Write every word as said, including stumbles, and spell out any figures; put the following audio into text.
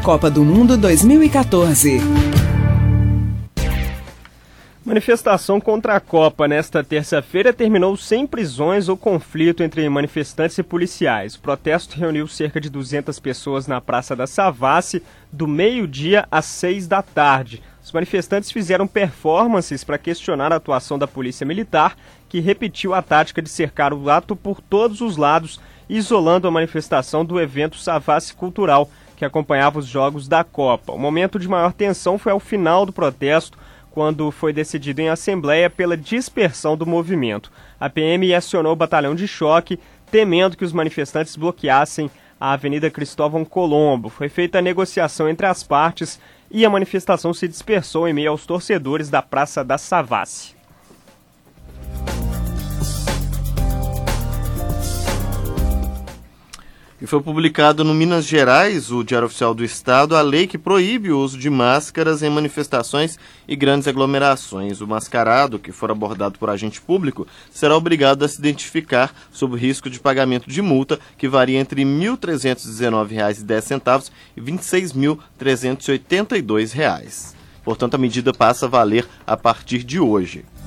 Copa do Mundo dois mil e quatorze. Manifestação contra a Copa nesta terça-feira terminou sem prisões ou conflito entre manifestantes e policiais. O protesto reuniu cerca de duzentas pessoas na Praça da Savassi do meio-dia às seis da tarde. Os manifestantes fizeram performances para questionar a atuação da Polícia Militar, que repetiu a tática de cercar o ato por todos os lados, isolando a manifestação do evento Savassi Cultural, que acompanhava os jogos da Copa. O momento de maior tensão foi ao final do protesto, quando foi decidido em assembleia pela dispersão do movimento. A P M acionou o batalhão de choque, temendo que os manifestantes bloqueassem a Avenida Cristóvão Colombo. Foi feita a negociação entre as partes e a manifestação se dispersou em meio aos torcedores da Praça da Savassi. E foi publicado no Minas Gerais, o Diário Oficial do Estado, a lei que proíbe o uso de máscaras em manifestações e grandes aglomerações. O mascarado, que for abordado por agente público, será obrigado a se identificar sob o risco de pagamento de multa, que varia entre mil trezentos e dezenove reais e dez centavos e vinte e seis mil trezentos e oitenta e dois reais. Portanto, a medida passa a valer a partir de hoje.